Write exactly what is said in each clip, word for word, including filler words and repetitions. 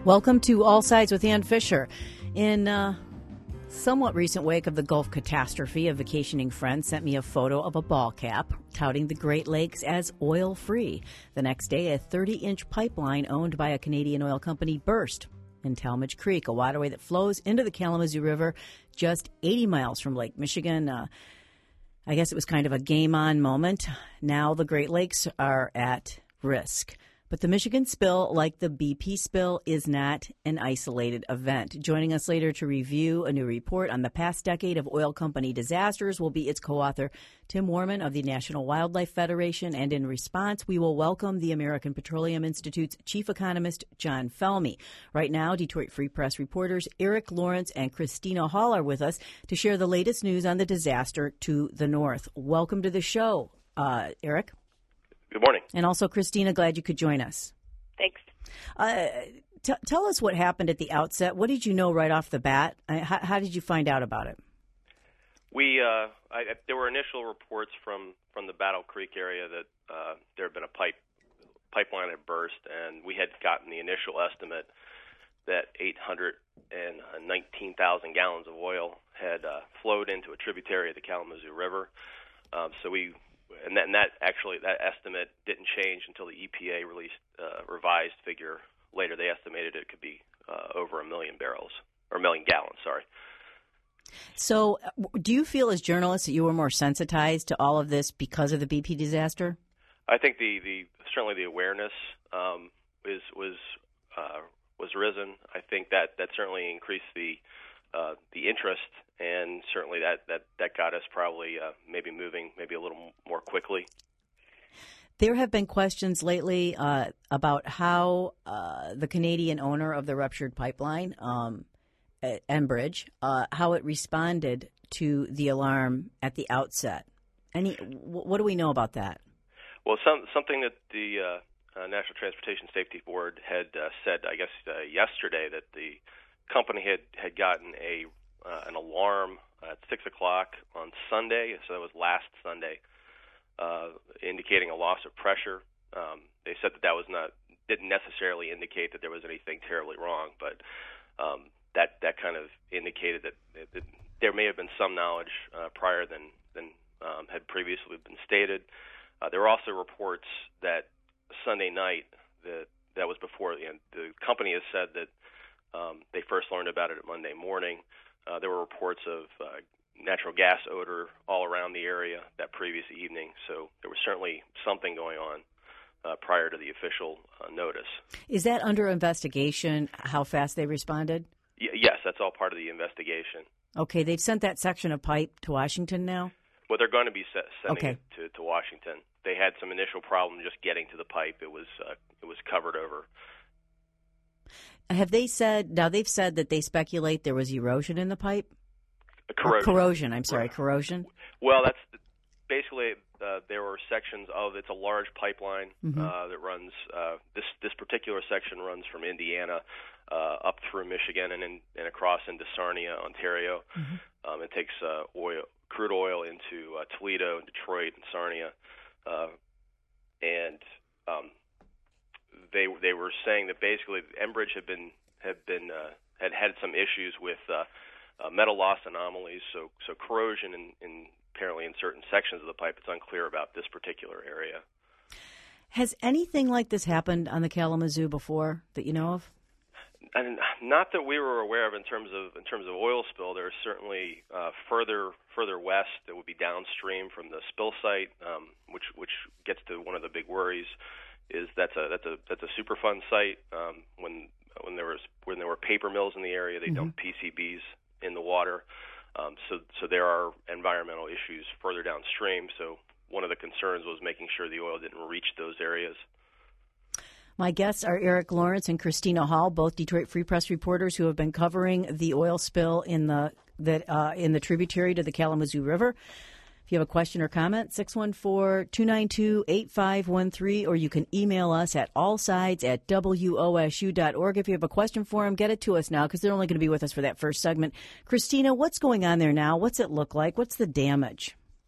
Welcome to All Sides with Ann Fisher. In uh, somewhat recent wake of the Gulf catastrophe, a vacationing friend sent me a photo of a ball cap touting the Great Lakes as oil-free. The next day, a thirty-inch pipeline owned by a Canadian oil company burst in Talmadge Creek, a waterway that flows into the Kalamazoo River just eighty miles from Lake Michigan. Uh, I guess it was kind of a game-on moment. Now the Great Lakes are at risk. But the Michigan spill, like the B P spill, is not an isolated event. Joining us later to review a new report on the past decade of oil company disasters will be its co-author, Tim Warman of the National Wildlife Federation. And in response, we will welcome the American Petroleum Institute's chief economist, John Felmy. Right now, Detroit Free Press reporters Eric Lawrence and Christina Hall are with us to share the latest news on the disaster to the north. Welcome to the show, uh, Eric. Good morning. And also, Christina, glad you could join us. Thanks. Uh, t- tell us what happened at the outset. What did you know right off the bat? Uh, how, how did you find out about it? We uh, I, there were initial reports from, from the Battle Creek area that uh, there had been a pipe pipeline had burst, and we had gotten the initial estimate that eight hundred nineteen thousand gallons of oil had uh, flowed into a tributary of the Kalamazoo River. Um, so we And that, and that actually, that estimate didn't change until the E P A released a uh, revised figure later. They estimated it could be uh, over a million barrels, or a million gallons, sorry. So do you feel as journalists that you were more sensitized to all of this because of the B P disaster? I think the, the certainly the awareness um, is, was uh, was risen. I think that, that certainly increased the uh, the interest, and certainly that, that, that got us probably uh, maybe moving maybe a little more quickly. There have been questions lately uh, about how uh, the Canadian owner of the ruptured pipeline, um, Enbridge, uh, how it responded to the alarm at the outset. Any, what do we know about that? Well, some, something that the uh, uh, National Transportation Safety Board had uh, said, I guess, uh, yesterday, that the company had, had gotten a uh, an alarm at six o'clock on Sunday, so that was last Sunday, uh, indicating a loss of pressure. Um, they said that that was not didn't necessarily indicate that there was anything terribly wrong, but um, that that kind of indicated that, that there may have been some knowledge uh, prior than than um, had previously been stated. Uh, there were also reports that Sunday night that that was before you know, the company has said that. Um, they first learned about it Monday morning. Uh, there were reports of uh, natural gas odor all around the area that previous evening, so there was certainly something going on uh, prior to the official uh, notice. Is that under investigation, how fast they responded? Y- yes, that's all part of the investigation. Okay, they've sent that section of pipe to Washington now? Well, they're going to be se- sending okay. it to, to Washington. They had some initial problem just getting to the pipe. It was uh, it was covered over. Have they said, now they've said that they speculate there was erosion in the pipe? Corrosion. Or corrosion, I'm sorry, corrosion? Well, that's basically, uh, there were sections of, it's a large pipeline mm-hmm. uh, that runs, uh, this this particular section runs from Indiana uh, up through Michigan and, in, and across into Sarnia, Ontario. Mm-hmm. Um, it takes uh, oil, crude oil into uh, Toledo, and Detroit, and Sarnia. Uh, and um They they were saying that basically Enbridge had been had been uh, had had some issues with uh, uh, metal loss anomalies, so so corrosion in, in apparently in certain sections of the pipe. It's unclear about this particular area. Has anything like this happened on the Kalamazoo before that you know of? And not that we were aware of in terms of in terms of oil spill. There's certainly uh, further further west that would be downstream from the spill site, um, which which gets to one of the big worries. Is that's a that's a that's a Superfund site. Um, when when there was when there were paper mills in the area, they mm-hmm. dumped P C Bs in the water. Um, so so there are environmental issues further downstream. So one of the concerns was making sure the oil didn't reach those areas. My guests are Eric Lawrence and Christina Hall, both Detroit Free Press reporters who have been covering the oil spill in the that uh, in the tributary to the Kalamazoo River. If you have a question or comment, six one four, two nine two, eight five one three, or you can email us at allsides at W O S U dot org. If you have a question for them, get it to us now because they're only going to be with us for that first segment. Christina, what's going on there now? What's it look like? What's the damage?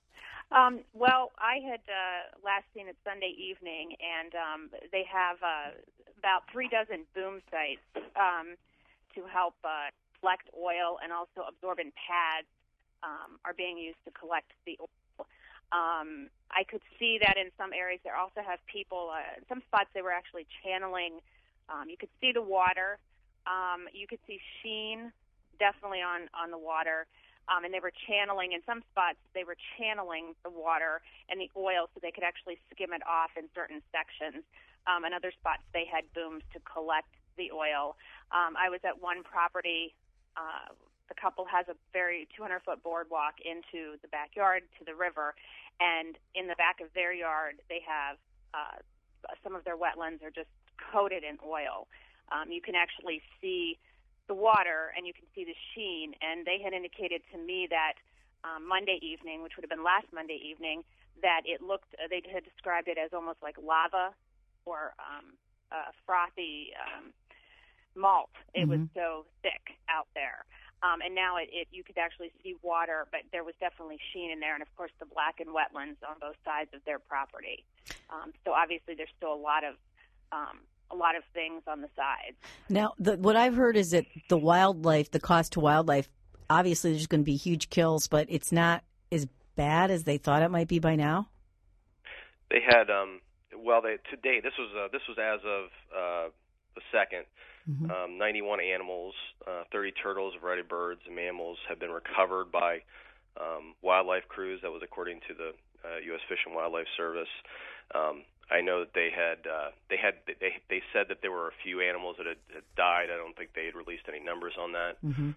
Um, well, I had uh, last seen it Sunday evening, and um, they have uh, about three dozen boom sites um, to help uh, collect oil, and also absorbent pads um, are being used to collect the oil. Um, I could see that in some areas. They also have people, uh, in some spots they were actually channeling. Um, you could see the water. Um, you could see sheen definitely on, on the water. Um, and they were channeling, in some spots, they were channeling the water and the oil so they could actually skim it off in certain sections. Um, in other spots, they had booms to collect the oil. Um, I was at one property. Uh, the couple has a very two hundred foot boardwalk into the backyard to the river, and in the back of their yard, they have uh, some of their wetlands are just coated in oil. Um, you can actually see the water, and you can see the sheen, and they had indicated to me that um, Monday evening, which would have been last Monday evening, that it looked, uh, they had described it as almost like lava or um, uh, frothy um, malt. It mm-hmm. was so thick out there. Um, and now it, it, you could actually see water, but there was definitely sheen in there, and of course the blackened wetlands on both sides of their property. Um, so obviously there's still a lot of um, a lot of things on the sides. Now, the, what I've heard is that the wildlife, the cost to wildlife, obviously there's going to be huge kills, but it's not as bad as they thought it might be by now. They had, um, well, they to date, this was uh, this was as of uh, the second. Mm-hmm. Um, ninety-one animals, uh, thirty turtles, a variety of birds and mammals have been recovered by um, wildlife crews. That was according to the uh, U S Fish and Wildlife Service. Um, I know that they had uh, they had they they said that there were a few animals that had, had died. I don't think they had released any numbers on that. Mm-hmm.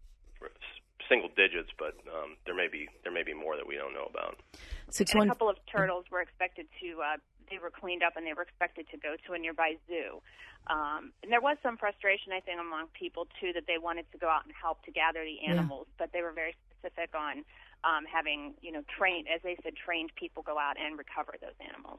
Single digits, but um, there may be there may be more that we don't know about. Six and one... a couple of turtles were expected to uh, they were cleaned up and they were expected to go to a nearby zoo. Um, and there was some frustration, I think, among people too, that they wanted to go out and help to gather the animals, yeah. but they were very specific on um, having you know trained, as they said, trained people go out and recover those animals.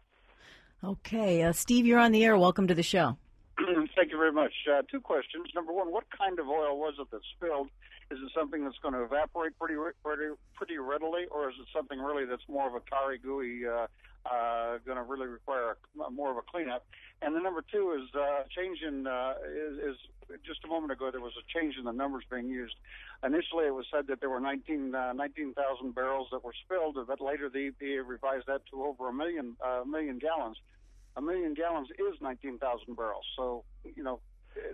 Okay. Uh, Steve, you're on the air. Welcome to the show. Thank you very much. Uh, two questions. Number one, what kind of oil was it that spilled? Is it something that's going to evaporate pretty pretty, pretty readily, or is it something really that's more of a tarry, gooey, uh, uh, going to really require a, more of a cleanup? And then number two is uh, change in, uh, is, is just a moment ago there was a change in the numbers being used. Initially it was said that there were nineteen thousand barrels that were spilled, but later the E P A revised that to over a million, uh, million gallons. A million gallons is nineteen thousand barrels. So, you know,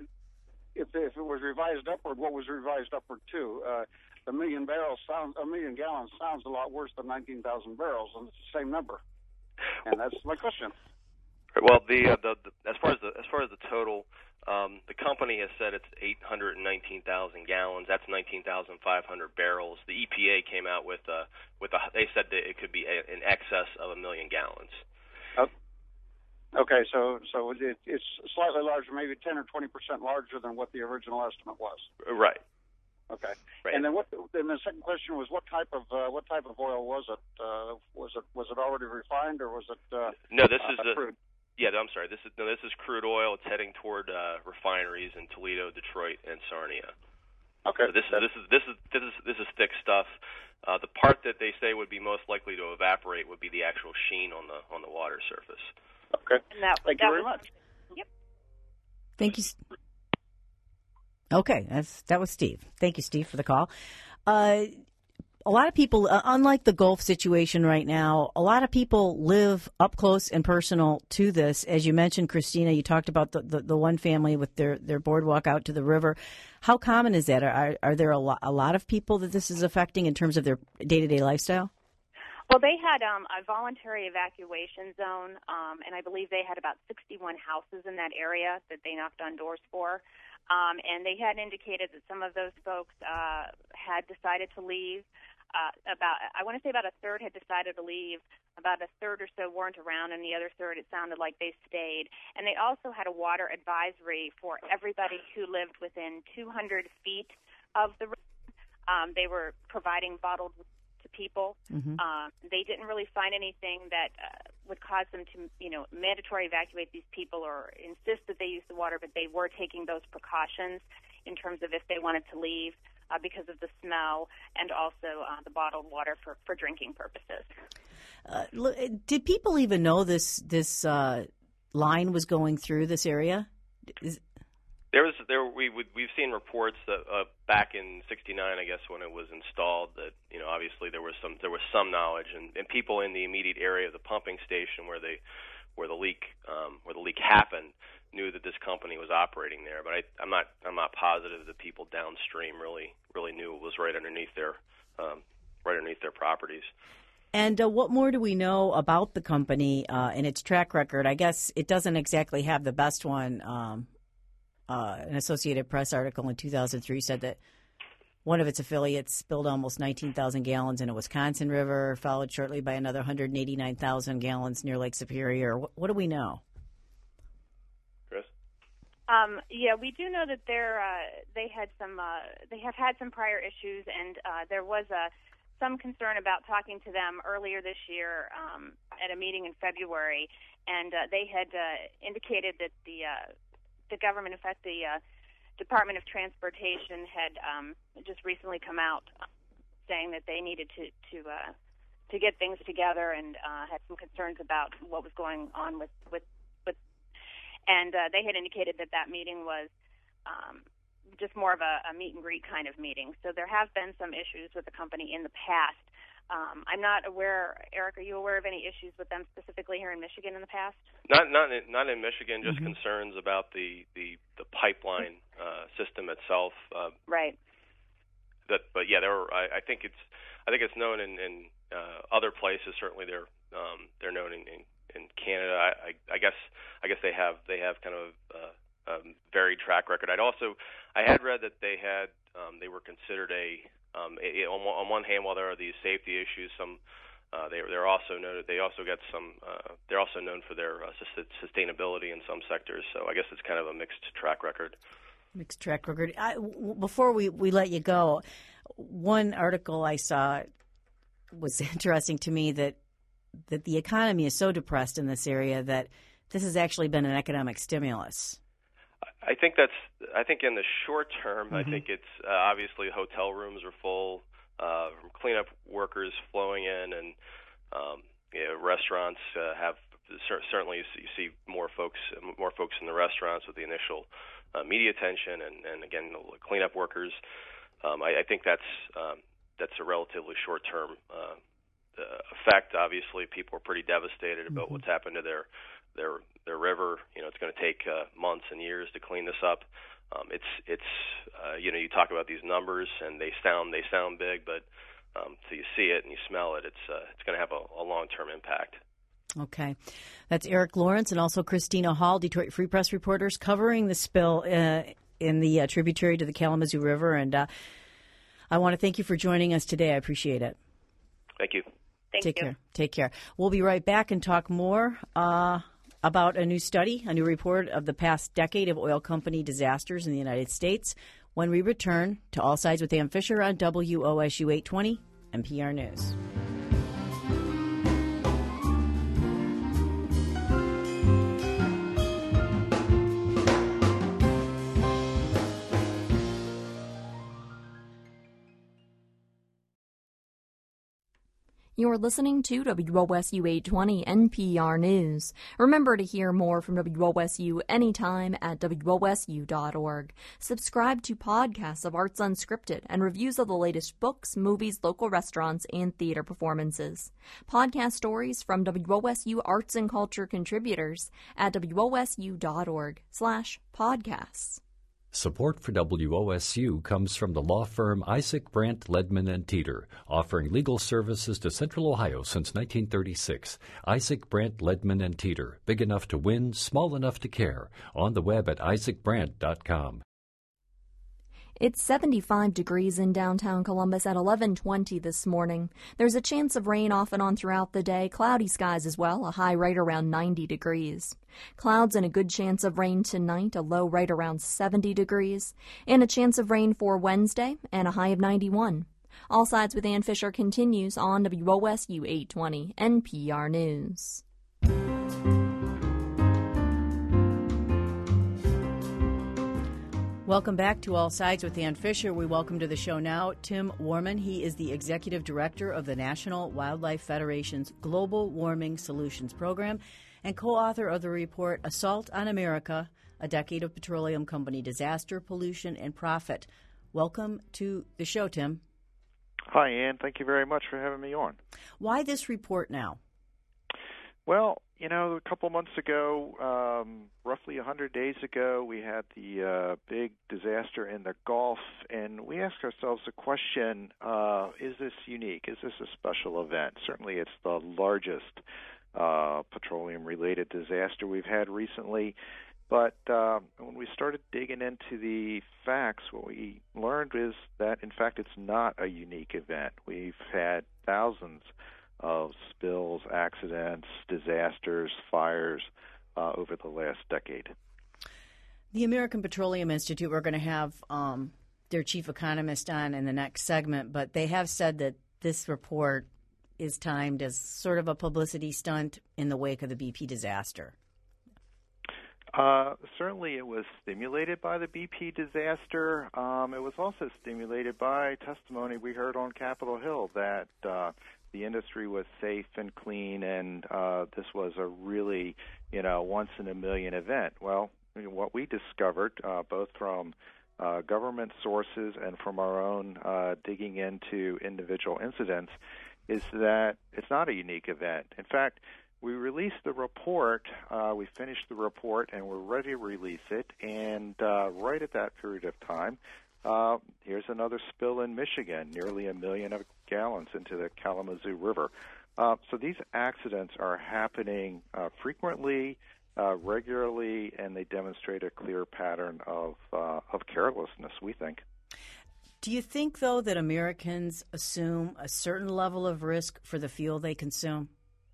if if it was revised upward, what was revised upward to? Uh, a million barrels sounds, a million gallons sounds a lot worse than nineteen thousand barrels, and it's the same number. And that's my question. Well, the, uh, the, the as far as the as far as the total, um, the company has said it's eight hundred nineteen thousand gallons. That's nineteen thousand five hundred barrels. The E P A came out with uh, with a, they said that it could be a, in excess of a million gallons. Oh. Okay, so so it, it's slightly larger, maybe ten or twenty percent larger than what the original estimate was. Right. Okay. Right. And then what? Then the second question was, what type of uh, what type of oil was it? Uh, was it was it already refined, or was it? Uh, no, this uh, is crude. A, yeah, I'm sorry. This is no, this is crude oil. It's heading toward uh, refineries in Toledo, Detroit, and Sarnia. Okay. So this is this is this is this is this is thick stuff. Uh, the part that they say would be most likely to evaporate would be the actual sheen on the on the water surface. Okay. And that, Thank that you very was, much. Yep. Thank you. Okay, that's that was Steve. Thank you, Steve, for the call. Uh, a lot of people, uh, unlike the Gulf situation right now, a lot of people live up close and personal to this. As you mentioned, Christina, you talked about the, the, the one family with their, their boardwalk out to the river. How common is that? Are, are there a lot, a lot of people that this is affecting in terms of their day-to-day lifestyle? Well, they had um, a voluntary evacuation zone, um, and I believe they had about sixty-one houses in that area that they knocked on doors for. Um, and they had indicated that some of those folks uh, had decided to leave. Uh, about, I want to say about a third had decided to leave. About a third or so weren't around, and the other third, it sounded like they stayed. And they also had a water advisory for everybody who lived within two hundred feet of the river. Um, they were providing bottled water to people. Mm-hmm. Um, they didn't really find anything that uh, would cause them to, you know, mandatory evacuate these people or insist that they use the water, but they were taking those precautions in terms of if they wanted to leave. uh, because of the smell and also uh, the bottled water for, for drinking purposes. Uh, look, did people even know this this uh, line was going through this area? Is... There was there we would, we've seen reports that uh, back in sixty-nine, I guess, when it was installed, that you know obviously there was some there was some knowledge, and, and people in the immediate area of the pumping station where they where the leak um, where the leak happened knew that this company was operating there. But I, I'm not I'm not positive that people downstream really really knew it was right underneath their um, right underneath their properties. And uh, what more do we know about the company uh, and its track record? I guess it doesn't exactly have the best one. Um, uh, an Associated Press article in two thousand three said that one of its affiliates spilled almost nineteen thousand gallons in a Wisconsin river, followed shortly by another one hundred eighty-nine thousand gallons near Lake Superior. What, what do we know? Chris? Um, yeah, we do know that they're, uh, they had some uh, they have had some prior issues, and uh, there was a some concern about talking to them earlier this year um, at a meeting in February, and uh, they had uh, indicated that the uh, the government, in fact, the uh, Department of Transportation, had um, just recently come out saying that they needed to to uh, to get things together, and uh, had some concerns about what was going on with with, with and uh, they had indicated that that meeting was Um, just more of a, a meet and greet kind of meeting. So there have been some issues with the company in the past. Um, I'm not aware, Eric, are you aware of any issues with them specifically here in Michigan in the past? Not not in, not in Michigan, just Mm-hmm. concerns about the, the, the pipeline uh, system itself. Uh, right. That, but yeah, there were, I, I think it's I think it's known in, in uh, other places. Certainly, they're um, they're known in, in, in Canada. I, I, I guess I guess they have they have kind of uh, um, varied track record. I'd also I had read that they had um, they were considered a, um, a on, on one hand, while there are these safety issues, some uh, they they're also known they also got some uh, they're also known for their uh, sustainability in some sectors. So I guess it's kind of a mixed track record. Mixed track record. I, w- before we, we let you go, one article I saw was interesting to me that that the economy is so depressed in this area that this has actually been an economic stimulus. I think that's. I think in the short term, Mm-hmm. I think it's uh, obviously hotel rooms are full, uh, cleanup workers flowing in, and um, you know, restaurants uh, have certainly you see, you see more folks more folks in the restaurants with the initial uh, media attention, and, and again the cleanup workers. Um, I, I think that's um, that's a relatively short term uh, effect. Obviously, people are pretty devastated about mm-hmm. what's happened to their their their river. You know, it's going to take uh, months and years to clean this up. Um, it's it's uh, you know, you talk about these numbers and they sound they sound big, but um, so you see it and you smell it. It's uh, it's going to have a, a long term impact. Okay, that's Eric Lawrence and also Christina Hall, Detroit Free Press reporters, covering the spill uh, in the uh, tributary to the Kalamazoo River. And uh, I want to thank you for joining us today. I appreciate it. Thank you. Thank Take you. care. Take care. We'll be right back and talk more uh, about a new study, a new report of the past decade of oil company disasters in the United States when we return to All Sides with Ann Fisher on W O S U eight twenty N P R News. You're listening to W O S U eight twenty N P R News. Remember to hear more from W O S U anytime at W O S U dot org. Subscribe to podcasts of Arts Unscripted and reviews of the latest books, movies, local restaurants, and theater performances. Podcast stories from W O S U Arts and Culture contributors at W O S U dot org slash podcasts. Support for W O S U comes from the law firm Isaac Brandt Ledman and Teeter, offering legal services to Central Ohio since nineteen thirty-six. Isaac Brandt Ledman and Teeter, big enough to win, small enough to care. On the web at isaac brandt dot com. It's seventy-five degrees in downtown Columbus at eleven twenty this morning. There's a chance of rain off and on throughout the day, cloudy skies as well, a high right around ninety degrees. Clouds and a good chance of rain tonight, a low right around seventy degrees, and a chance of rain for Wednesday, and a high of ninety-one. All Sides with Ann Fisher continues on W O S U eight twenty N P R News. Welcome back to All Sides with Ann Fisher. We welcome to the show now Tim Warman. He is the Executive Director of the National Wildlife Federation's Global Warming Solutions Program and co-author of the report Assault on America, A Decade of Petroleum Company Disaster, Pollution, and Profit. Welcome to the show, Tim. Hi, Ann. Thank you very much for having me on. Why this report now? Well, you know, a couple months ago, um, roughly one hundred days ago, we had the uh, big disaster in the Gulf, and we asked ourselves the question, uh, is this unique? Is this a special event? Certainly it's the largest uh, petroleum-related disaster we've had recently. But uh, when we started digging into the facts, what we learned is that, in fact, it's not a unique event. We've had thousands of spills, accidents, disasters, fires uh, over the last decade. The American Petroleum Institute, we're going to have um, their chief economist on in the next segment, but they have said that this report is timed as sort of a publicity stunt in the wake of the B P disaster. Uh, certainly it was stimulated by the B P disaster. Um, it was also stimulated by testimony we heard on Capitol Hill that uh, the industry was safe and clean, and uh, this was a really, you know, once-in-a-million event. Well, what we discovered, uh, both from uh, government sources and from our own uh, digging into individual incidents, is that it's not a unique event. In fact, we released the report, uh, we finished the report, and we're ready to release it, and uh, right at that period of time, uh, here's another spill in Michigan, nearly a million of gallons into the Kalamazoo River. Uh, so these accidents are happening uh, frequently, uh, regularly, and they demonstrate a clear pattern of, uh, of carelessness, we think. Do you think, though, that Americans assume a certain level of risk for the fuel they consume?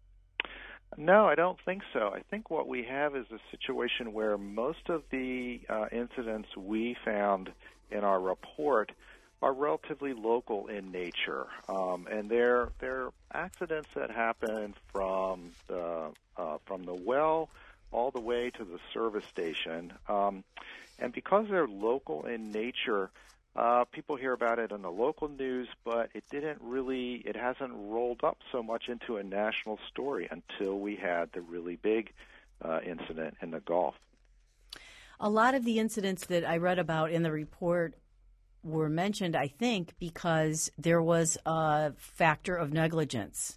No, I don't think so. I think what we have is a situation where most of the uh, incidents we found in our report are relatively local in nature, um, and they're they're accidents that happen from the uh, from the well all the way to the service station, um, and because they're local in nature, Uh, people hear about it in the local news, but it didn't really, it hasn't rolled up so much into a national story until we had the really big uh, incident in the Gulf. A lot of the incidents that I read about in the report were mentioned, I think, because there was a factor of negligence.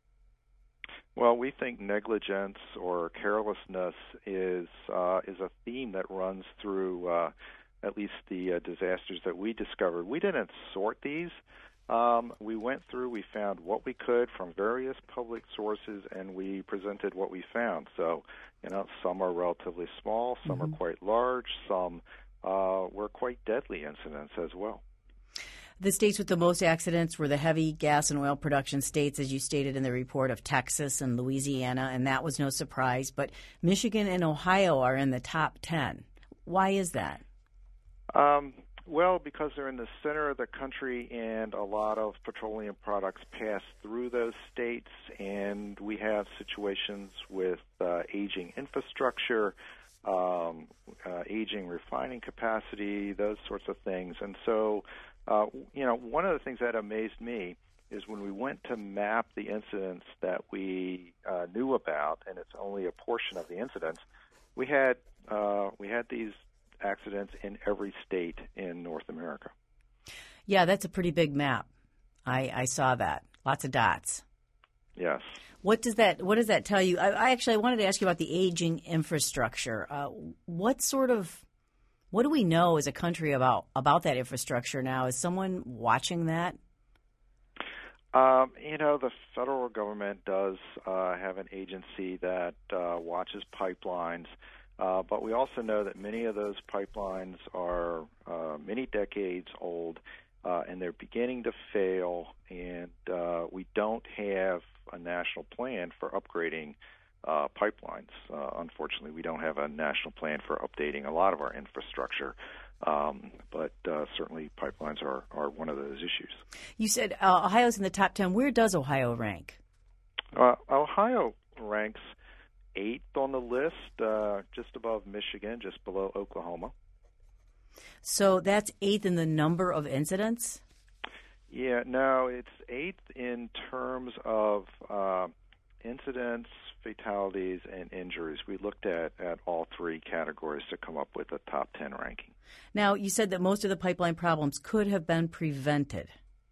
Well, we think negligence or carelessness is uh, is a theme that runs through uh, at least the uh, disasters that we discovered. We didn't sort these. Um, we went through, we found what we could from various public sources, and we presented what we found. So, you know, some are relatively small, some mm-hmm. are quite large, some uh, were quite deadly incidents as well. The states with the most accidents were the heavy gas and oil production states, as you stated in the report, of Texas and Louisiana, and that was no surprise. But Michigan and Ohio are in the top ten. Why is that? Um, well, because they're in the center of the country and a lot of petroleum products pass through those states, and we have situations with uh, aging infrastructure, um, uh, aging refining capacity, those sorts of things. And so, uh, you know, one of the things that amazed me is when we went to map the incidents that we uh, knew about, and it's only a portion of the incidents, we had uh, we had these accidents in every state in North America. Yeah, that's a pretty big map. I, I saw that. Lots of dots. Yes. What does that What does that tell you? I, I actually I wanted to ask you about the aging infrastructure. Uh, what sort of what do we know as a country about about that infrastructure now? Is someone watching that? Um, you know, the federal government does uh, have an agency that uh, watches pipelines. Uh, but we also know that many of those pipelines are uh, many decades old, uh, and they're beginning to fail, and uh, we don't have a national plan for upgrading uh, pipelines. Uh, unfortunately, we don't have a national plan for updating a lot of our infrastructure, um, but uh, certainly pipelines are, are one of those issues. You said uh, Ohio's in the top ten. Where does Ohio rank? Uh, Ohio ranks eighth on the list, uh, just above Michigan, just below Oklahoma. So that's eighth in the number of incidents? Yeah, no, it's eighth in terms of uh, incidents, fatalities, and injuries. We looked at, at all three categories to come up with a top ten ranking. Now, you said that most of the pipeline problems could have been prevented.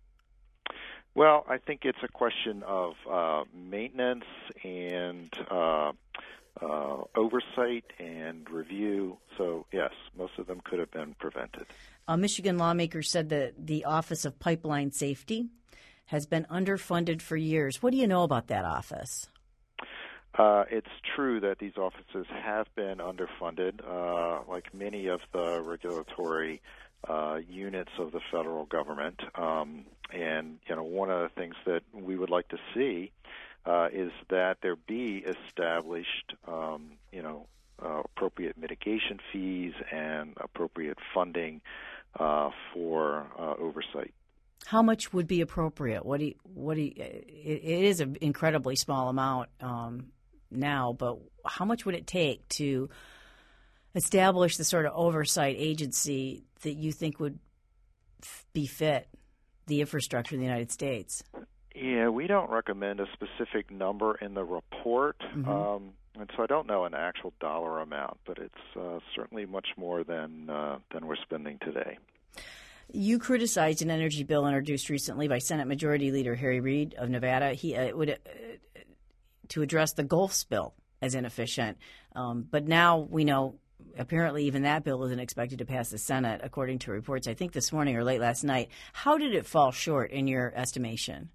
Well, I think it's a question of uh, maintenance and uh, uh, oversight and review. So, yes, most of them could have been prevented. A Michigan lawmaker said that the Office of Pipeline Safety has been underfunded for years. What do you know about that office? Uh, it's true that these offices have been underfunded, uh, like many of the regulatory uh, units of the federal government. Um, and, you know, one of the things that we would like to see uh, is that there be established, um, you know, uh, appropriate mitigation fees and appropriate funding uh, for uh, oversight. How much would be appropriate? What do you, what do you, it, it is an incredibly small amount um, now, but how much would it take to establish the sort of oversight agency that you think would f- befit the infrastructure in the United States? Yeah, we don't recommend a specific number in the report, mm-hmm. um, and so I don't know an actual dollar amount, but it's uh, certainly much more than uh, than we're spending today. You criticized an energy bill introduced recently by Senate Majority Leader Harry Reid of Nevada. He uh, would uh, to address the Gulf spill as inefficient, um, but now we know apparently even that bill isn't expected to pass the Senate, according to reports I think this morning or late last night. How did it fall short in your estimation?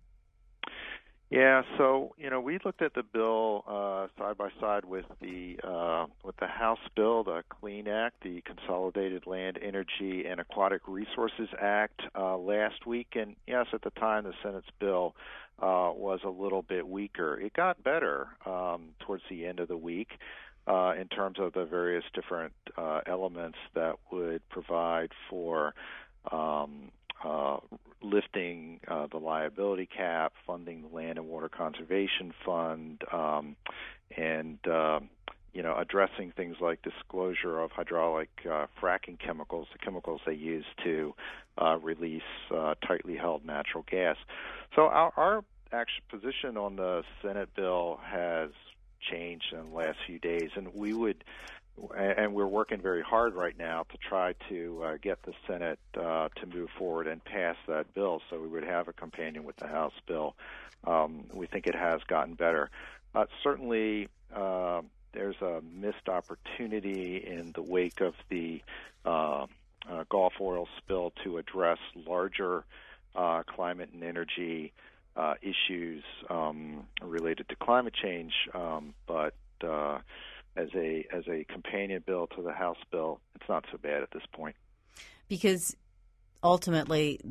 Yeah, so you know we looked at the bill uh, side by side with the uh, with the House bill, the CLEAN Act, the Consolidated Land, Energy, and Aquatic Resources Act uh, last week, and yes, at the time the Senate's bill uh, was a little bit weaker. It got better um, towards the end of the week uh, in terms of the various different uh, elements that would provide for Um, Uh, lifting uh, the liability cap, funding the Land and Water Conservation Fund, um, and uh, you know addressing things like disclosure of hydraulic uh, fracking chemicals, the chemicals they use to uh, release uh, tightly held natural gas. So our, our actual position on the Senate bill has changed in the last few days, and we would. And we're working very hard right now to try to uh, get the Senate uh, to move forward and pass that bill so we would have a companion with the House bill. Um, we think it has gotten better. Uh, certainly, uh, there's a missed opportunity in the wake of the uh, uh, Gulf oil spill to address larger uh, climate and energy uh, issues um, related to climate change, um, but uh, As a as a companion bill to the House bill, it's not so bad at this point. Because ultimately,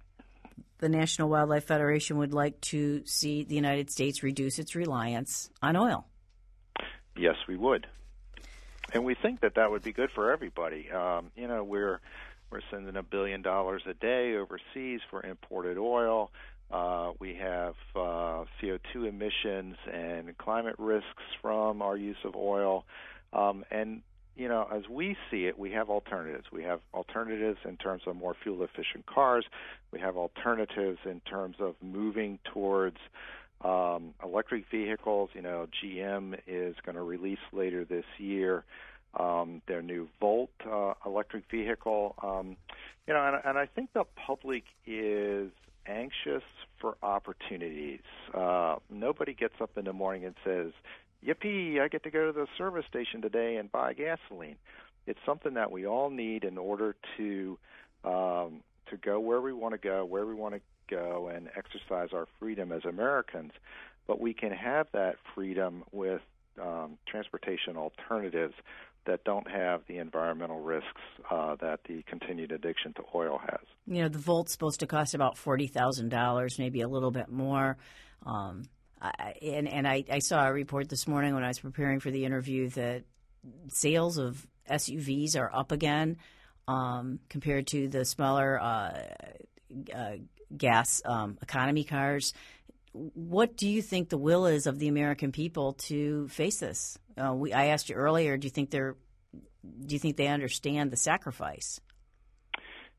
the National Wildlife Federation would like to see the United States reduce its reliance on oil. Yes, we would, and we think that that would be good for everybody. Um, you know, we're we're sending a billion dollars a day overseas for imported oil. Uh, we have uh, C O two emissions and climate risks from our use of oil. Um, and, you know, as we see it, we have alternatives. We have alternatives in terms of more fuel-efficient cars. We have alternatives in terms of moving towards um, electric vehicles. You know, G M is going to release later this year um, their new Volt uh, electric vehicle. Um, you know, and, and I think the public is anxious for opportunities. Uh, nobody gets up in the morning and says, yippee, I get to go to the service station today and buy gasoline. It's something that we all need in order to um, to go where we want to go, where we want to go, and exercise our freedom as Americans. But we can have that freedom with um, transportation alternatives that don't have the environmental risks uh, that the continued addiction to oil has. You know, the Volt's supposed to cost about forty thousand dollars, maybe a little bit more. Um, I, and and I, I saw a report this morning when I was preparing for the interview that sales of S U Vs are up again um, compared to the smaller uh, uh, gas um, economy cars. What do you think the will is of the American people to face this? Uh, we, I asked you earlier. Do you think they're? Do you think they understand the sacrifice?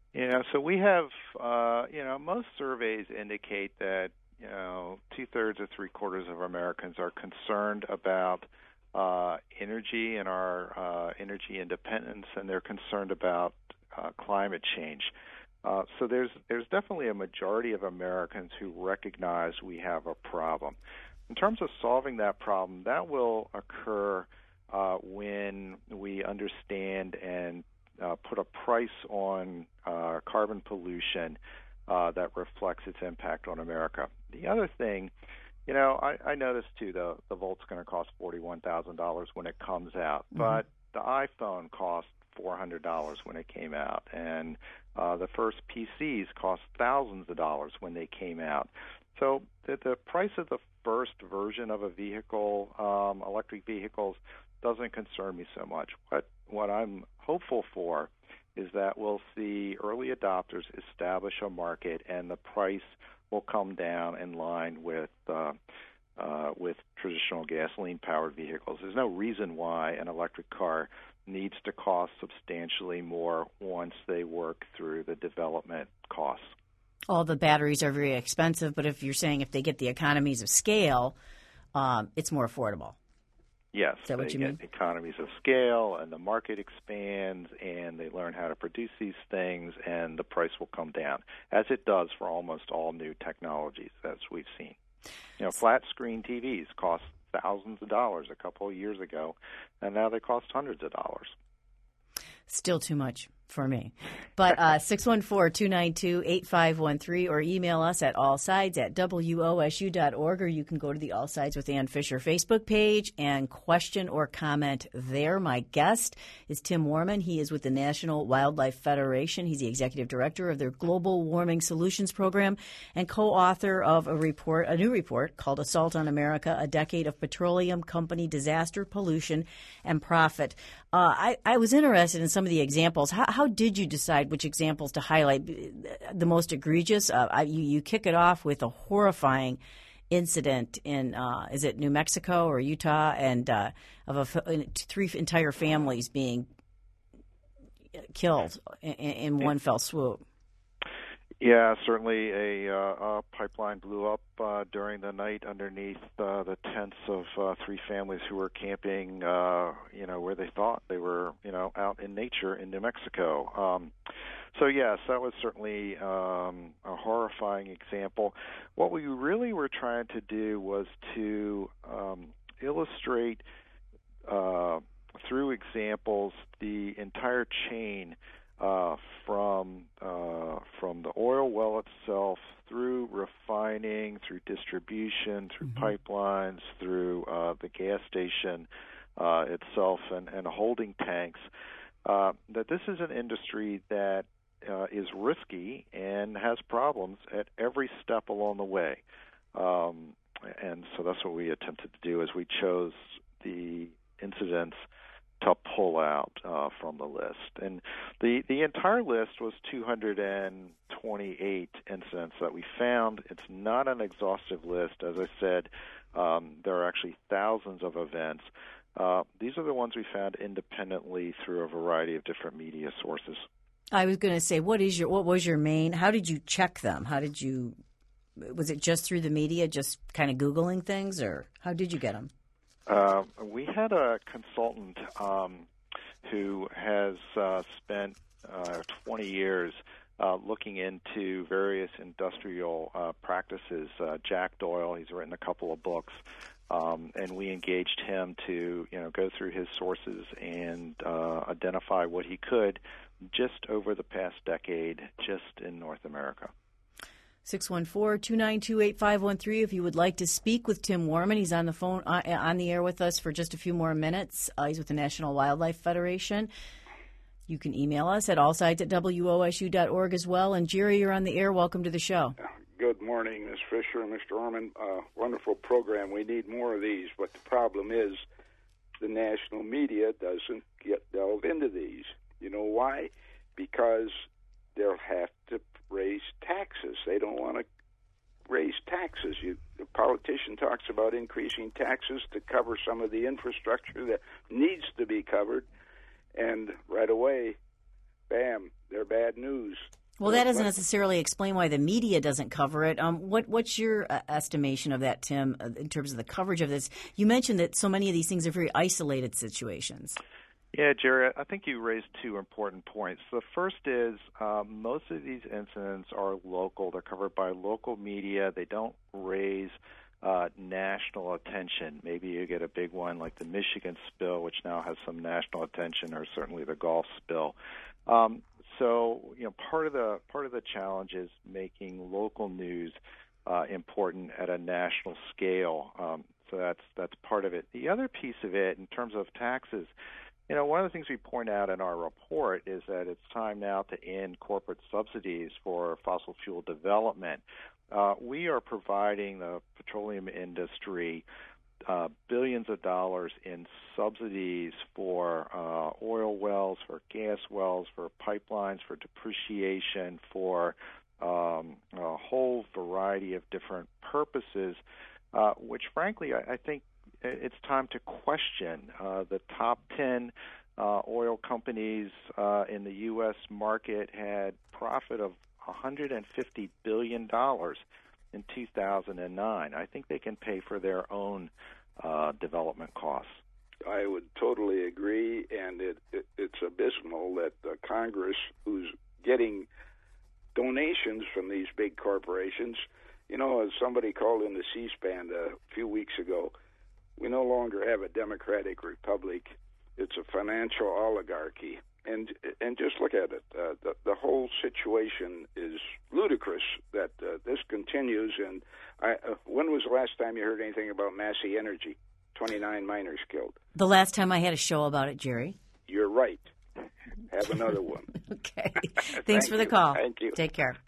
Yeah, so we have, uh, you know, most surveys indicate that, you know, two-thirds or three-quarters of Americans are concerned about uh, energy and our uh, energy independence, and they're concerned about uh, climate change. Uh, so there's there's definitely a majority of Americans who recognize we have a problem. In terms of solving that problem, that will occur uh, when we understand and uh, put a price on uh, carbon pollution uh, that reflects its impact on America. The other thing, you know, I, I noticed too the the Volt's going to cost forty-one thousand dollars when it comes out, mm-hmm. but the iPhone cost four hundred dollars when it came out, and uh, the first P Cs cost thousands of dollars when they came out. So the, the price of the first version of a vehicle, um, electric vehicles, doesn't concern me so much. What what I'm hopeful for is that we'll see early adopters establish a market, and the price will come down in line with uh, uh, with traditional gasoline-powered vehicles. There's no reason why an electric car needs to cost substantially more once they work through the development costs. All the batteries are very expensive, but if you're saying if they get the economies of scale, um, it's more affordable. Yes, is that they what you get mean? Economies of scale, and the market expands, and they learn how to produce these things, and the price will come down, as it does for almost all new technologies, as we've seen. You know, flat-screen T Vs cost thousands of dollars a couple of years ago, and now they cost hundreds of dollars. Still too much for me. But uh, six one four, two nine two, eight five one three or email us at allsides at W O S U dot org, or you can go to the All Sides with Ann Fisher Facebook page and question or comment there. My guest is Tim Warman. He is with the National Wildlife Federation. He's the executive director of their Global Warming Solutions Program and co-author of a report, a new report called Assault on America, A Decade of Petroleum Company Disaster, Pollution, and Profit. Uh, I, I was interested in some of the examples. How, how did you decide which examples to highlight? The most egregious? Uh, I, you, you kick it off with a horrifying incident in, uh, is it New Mexico or Utah, and uh, of a, three entire families being killed in, in one fell swoop. Yeah, certainly a, uh, a pipeline blew up uh, during the night underneath uh, the tents of uh, three families who were camping, uh, you know, where they thought they were, you know, out in nature in New Mexico. Um, so, yes, that was certainly um, a horrifying example. What we really were trying to do was to um, illustrate uh, through examples the entire chain Uh, from uh, from the oil well itself, through refining, through distribution, through mm-hmm. pipelines, through uh, the gas station uh, itself, and, and holding tanks, uh, that this is an industry that uh, is risky and has problems at every step along the way. Um, and so that's what we attempted to do, as we chose the incidents to pull out uh, from the list. And the, the entire list was two hundred twenty-eight incidents that we found. It's not an exhaustive list. As I said, um, there are actually thousands of events. Uh, these are the ones we found independently through a variety of different media sources. I was going to say, what is your what was your main? How did you check them? How did you? Was it just through the media, just kind of Googling things, or how did you get them? Uh, we had a consultant um, who has uh, spent uh, twenty years uh, looking into various industrial uh, practices. Uh, Jack Doyle, he's written a couple of books, um, and we engaged him to, you know, go through his sources and uh, identify what he could just over the past decade, just in North America. six one four, two nine two, eight five one three if you would like to speak with Tim Warman. He's on the phone, uh, on the air with us for just a few more minutes. Uh, he's with the National Wildlife Federation. You can email us at allsides at W O S U dot org as well. And Jerry, you're on the air. Welcome to the show. Good morning, Miz Fisher and Mister Orman. Uh, wonderful program. We need more of these, but the problem is the national media doesn't get delve into these. You know why? Because they'll have to raise taxes. They don't want to raise taxes. You, the politician talks about increasing taxes to cover some of the infrastructure that needs to be covered, and right away, bam, they're bad news. Well, that doesn't necessarily explain why the media doesn't cover it. Um, what, what's your uh, estimation of that, Tim, uh, in terms of the coverage of this? You mentioned that so many of these things are very isolated situations. Yeah, Jerry, I think you raised two important points. The first is uh, most of these incidents are local. They're covered by local media. They don't raise uh, national attention. Maybe you get a big one like the Michigan spill, which now has some national attention, or certainly the Gulf spill. Um, so, you know, part of the part of the challenge is making local news uh, important at a national scale. Um, so that's that's part of it. The other piece of it, in terms of taxes, you know, one of the things we point out in our report is that it's time now to end corporate subsidies for fossil fuel development. Uh, we are providing the petroleum industry uh, billions of dollars in subsidies for uh, oil wells, for gas wells, for pipelines, for depreciation, for um, a whole variety of different purposes, uh, which, frankly, I, I think it's time to question. Uh, the top ten uh, oil companies uh, in the U S market had profit of one hundred fifty billion dollars in two thousand nine. I think they can pay for their own uh, development costs. I would totally agree, and it, it, it's abysmal that the Congress, who's getting donations from these big corporations, you know, as somebody called in the C-SPAN a few weeks ago, we no longer have a democratic republic. It's a financial oligarchy. And and just look at it. Uh, the, the whole situation is ludicrous that uh, this continues. And I, uh, when was the last time you heard anything about Massey Energy? twenty-nine miners killed. The last time I had a show about it, Jerry. You're right. Have another one. Okay. Thanks for the call. Thank you. Take care.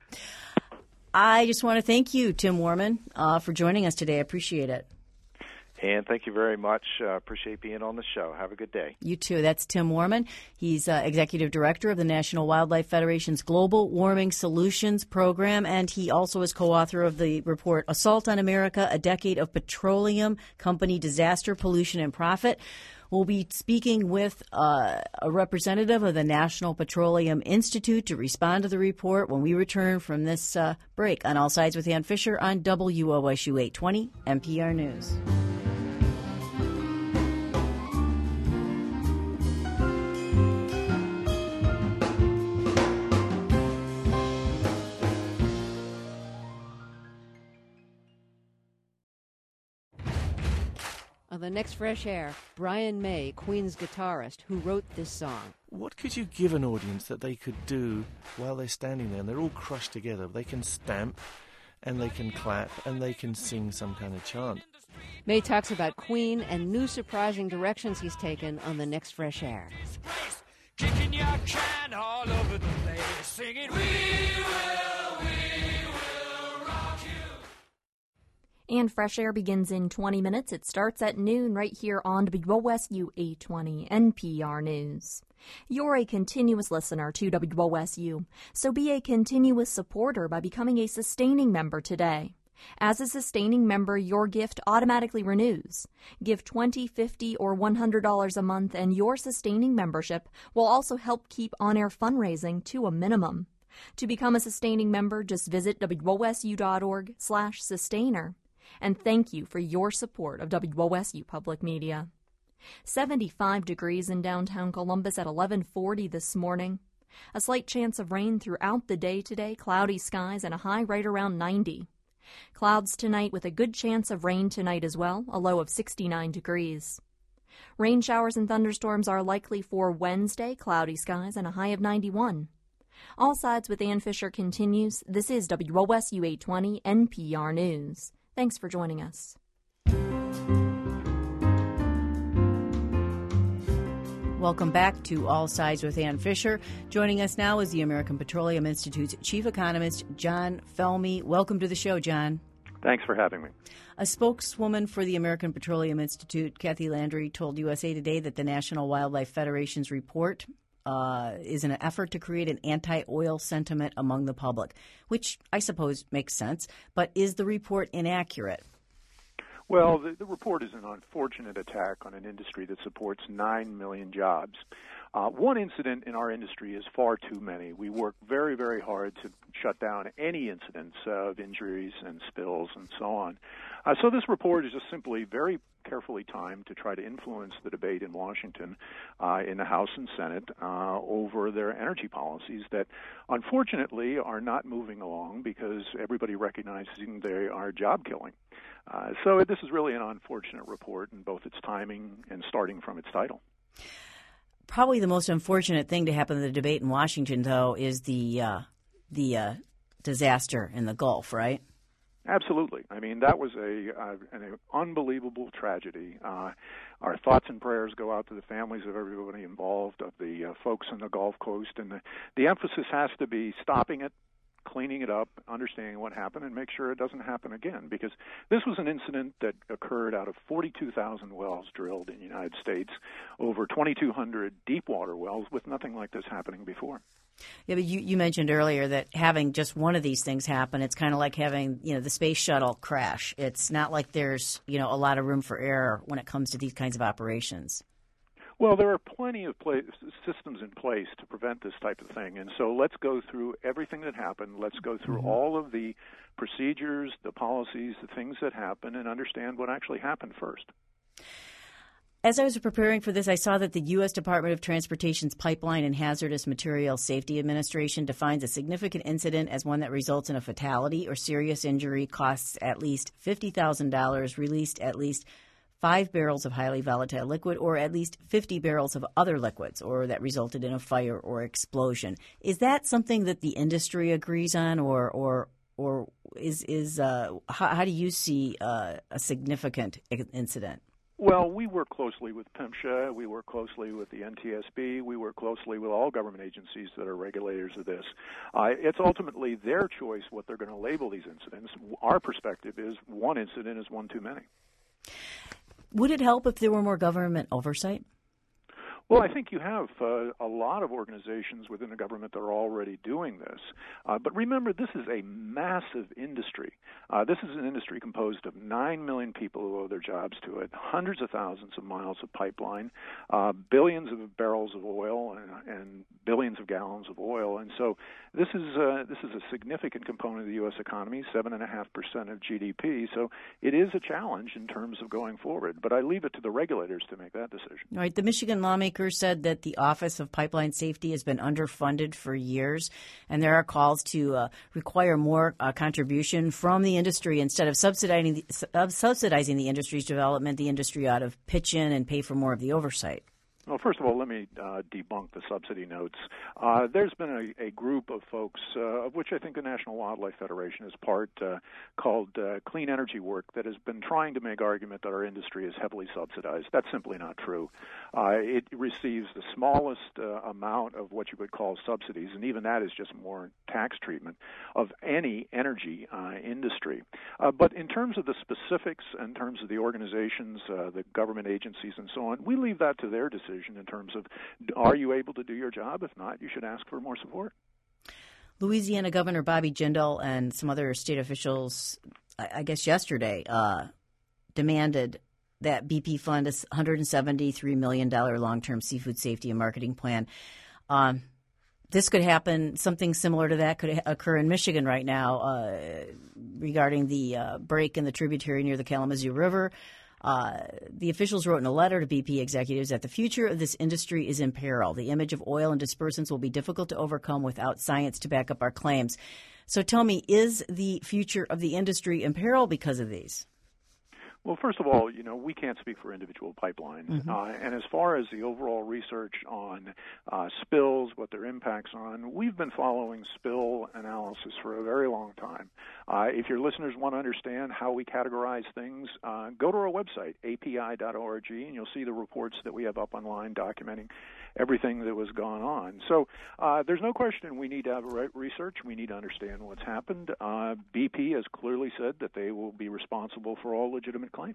I just want to thank you, Tim Warman, uh, for joining us today. I appreciate it. And thank you very much. Uh, appreciate being on the show. Have a good day. You too. That's Tim Warman. He's uh, Executive Director of the National Wildlife Federation's Global Warming Solutions Program, and he also is co-author of the report Assault on America, A Decade of Petroleum Company Disaster, Pollution, and Profit. We'll be speaking with uh, a representative of the National Petroleum Institute to respond to the report when we return from this uh, break on All Sides with Ann Fisher on W O S U eight twenty N P R News. On the next Fresh Air, Brian May, Queen's guitarist, who wrote this song. What could you give an audience that they could do while they're standing there and they're all crushed together? They can stamp and they can clap and they can sing some kind of chant. May talks about Queen and new surprising directions he's taken on the next Fresh Air. Kicking your can all over the place, singing, we will, we will rock you. And Fresh Air begins in twenty minutes. It starts at noon right here on W O S U eight twenty N P R News. You're a continuous listener to W O S U, so be a continuous supporter by becoming a sustaining member today. As a sustaining member, your gift automatically renews. Give twenty dollars, fifty dollars, or one hundred dollars a month, and your sustaining membership will also help keep on-air fundraising to a minimum. To become a sustaining member, just visit W O S U dot org slash sustainer. And thank you for your support of W O S U Public Media. seventy-five degrees in downtown Columbus at eleven forty this morning. A slight chance of rain throughout the day today, cloudy skies, and a high right around ninety. Clouds tonight with a good chance of rain tonight as well, a low of sixty-nine degrees. Rain showers and thunderstorms are likely for Wednesday, cloudy skies, and a high of ninety-one. All Sides with Ann Fisher continues. This is W O S U eight twenty N P R News. Thanks for joining us. Welcome back to All Sides with Ann Fisher. Joining us now is the American Petroleum Institute's chief economist, John Felmy. Welcome to the show, John. Thanks for having me. A spokeswoman for the American Petroleum Institute, Kathy Landry, told U S A Today that the National Wildlife Federation's report uh, is an effort to create an anti-oil sentiment among the public, which I suppose makes sense. But is the report inaccurate? Well, the, the report is an unfortunate attack on an industry that supports nine million jobs. Uh, one incident in our industry is far too many. We work very, very hard to shut down any incidents of injuries and spills and so on. Uh, so this report is just simply very carefully timed to try to influence the debate in Washington, uh, in the House and Senate, uh, over their energy policies that unfortunately are not moving along because everybody recognizing they are job killing. Uh, so this is really an unfortunate report in both its timing and starting from its title. Probably the most unfortunate thing to happen in the debate in Washington, though, is the uh, the uh, disaster in the Gulf, right? Absolutely. I mean, that was a uh, an unbelievable tragedy. Uh, our thoughts and prayers go out to the families of everybody involved, of the uh, folks on the Gulf Coast, and the, the emphasis has to be stopping it, cleaning it up, understanding what happened, and make sure it doesn't happen again. Because this was an incident that occurred out of forty-two thousand wells drilled in the United States, over twenty-two hundred deep water wells, with nothing like this happening before. Yeah, but you, you mentioned earlier that having just one of these things happen, it's kind of like having, you know, the space shuttle crash. It's not like there's, you know, a lot of room for error when it comes to these kinds of operations. Well, there are plenty of play, systems in place to prevent this type of thing, and so let's go through everything that happened. Let's go through mm-hmm. all of the procedures, the policies, the things that happen, and understand what actually happened first. As I was preparing for this, I saw that the U S Department of Transportation's Pipeline and Hazardous Materials Safety Administration defines a significant incident as one that results in a fatality or serious injury, costs at least fifty thousand dollars, released at least five barrels of highly volatile liquid, or at least fifty barrels of other liquids, or that resulted in a fire or explosion. Is that something that the industry agrees on, or or or is is uh, how, how do you see uh, a significant incident? Well, we work closely with PIMSHA, we work closely with the N T S B, we work closely with all government agencies that are regulators of this. Uh, it's ultimately their choice what they're going to label these incidents. Our perspective is one incident is one too many. Would it help if there were more government oversight? Well, I think you have uh, a lot of organizations within the government that are already doing this. Uh, but remember, this is a massive industry. Uh, this is an industry composed of nine million people who owe their jobs to it, hundreds of thousands of miles of pipeline, uh, billions of barrels of oil, and, and billions of gallons of oil. And so this is uh, this is a significant component of the U S economy, seven point five percent of G D P. So it is a challenge in terms of going forward. But I leave it to the regulators to make that decision. All right. The Michigan lawmaker said that the Office of Pipeline Safety has been underfunded for years, and there are calls to uh, require more uh, contribution from the industry. Instead of subsidizing the, uh, subsidizing the industry's development, the industry ought to pitch in and pay for more of the oversight. Well, first of all, let me uh, debunk the subsidy notes. Uh, there's been a, a group of folks, uh, of which I think the National Wildlife Federation is part, uh, called uh, Clean Energy Work, that has been trying to make argument that our industry is heavily subsidized. That's simply not true. Uh, it receives the smallest uh, amount of what you would call subsidies, and even that is just more tax treatment of any energy uh, industry. Uh, but in terms of the specifics, in terms of the organizations, uh, the government agencies, and so on, we leave that to their decision. In terms of, are you able to do your job? If not, you should ask for more support. Louisiana Governor Bobby Jindal and some other state officials, I guess yesterday, uh, demanded that B P fund a one hundred seventy-three million dollars long-term seafood safety and marketing plan. Um, this could happen, something similar to that could occur in Michigan right now uh, regarding the uh, break in the tributary near the Kalamazoo River. Uh, the officials wrote in a letter to B P executives that the future of this industry is in peril. The image of oil and dispersants will be difficult to overcome without science to back up our claims. So tell me, is the future of the industry in peril because of these? Well, first of all, you know, we can't speak for individual pipelines. Mm-hmm. Uh, and as far as the overall research on uh, spills, what their impacts on, we've been following spill analysis for a very long time. Uh, if your listeners want to understand how we categorize things, uh, go to our website, A P I dot org, and you'll see the reports that we have up online documenting everything that was gone on. So uh, there's no question we need to have re- research. We need to understand what's happened. Uh, B P has clearly said that they will be responsible for all legitimate claims.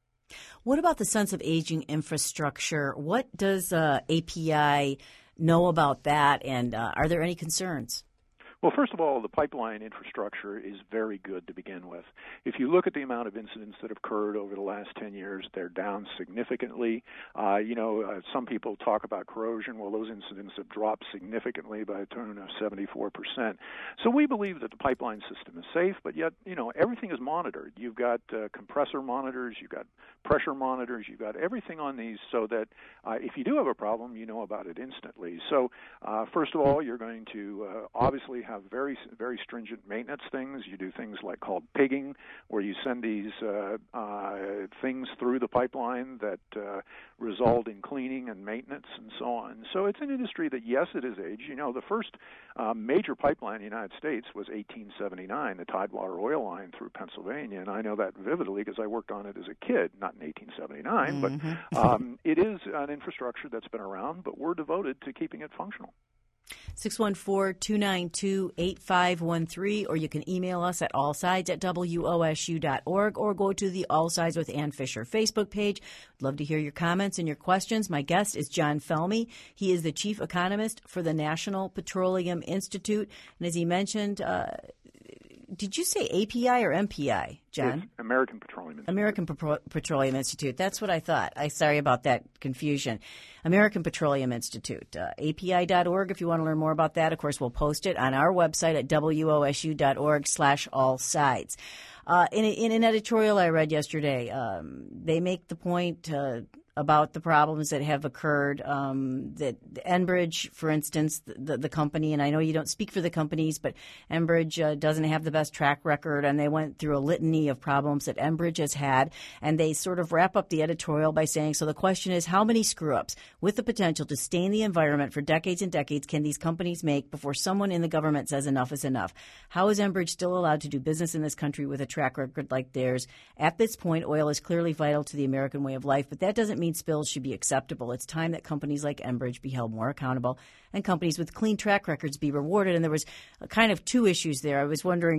What about the sense of aging infrastructure? What does uh, A P I know about that, and uh, are there any concerns? Well, first of all, the pipeline infrastructure is very good to begin with. If you look at the amount of incidents that have occurred over the last ten years, they're down significantly. Uh, you know, uh, some people talk about corrosion. Well, those incidents have dropped significantly by a tune of seventy-four percent. So we believe that the pipeline system is safe, but yet, you know, everything is monitored. You've got uh, compressor monitors, you've got pressure monitors, you've got everything on these so that uh, if you do have a problem, you know about it instantly. So uh, first of all, you're going to uh, obviously have very, very stringent maintenance things. You do things like called pigging, where you send these uh, uh, things through the pipeline that uh, result in cleaning and maintenance and so on. So it's an industry that, yes, it is aged. You know, the first uh, major pipeline in the United States was eighteen seventy-nine, the Tidewater oil line through Pennsylvania, and I know that vividly because I worked on it as a kid, not in eighteen seventy-nine, mm-hmm. but um, it is an infrastructure that's been around, but we're devoted to keeping it functional. six one four, two nine two, eight five one three, or you can email us at allsides at W O S U dot org, or go to the All Sides with Ann Fisher Facebook page. I'd love to hear your comments and your questions. My guest is John Felmy. He is the chief economist for the National Petroleum Institute. And as he mentioned, uh, did you say A P I or M P I, John? It's American Petroleum Institute. American Petro- Petroleum Institute. That's what I thought. I sorry about that confusion. American Petroleum Institute. Uh, A P I dot org if you want to learn more about that. Of course, we'll post it on our website at W O S U dot org slash all sides. Uh, in, in an editorial I read yesterday, um, they make the point uh, about the problems that have occurred, um, that Enbridge, for instance, the, the company, and I know you don't speak for the companies, but Enbridge uh, doesn't have the best track record, and they went through a litany of problems that Enbridge has had, and they sort of wrap up the editorial by saying, so the question is, how many screw-ups with the potential to stain the environment for decades and decades can these companies make before someone in the government says enough is enough? How is Enbridge still allowed to do business in this country with a track record like theirs? At this point, oil is clearly vital to the American way of life, but that doesn't mean spills should be acceptable. It's time that companies like Enbridge be held more accountable and companies with clean track records be rewarded. And there was kind of two issues there. I was wondering,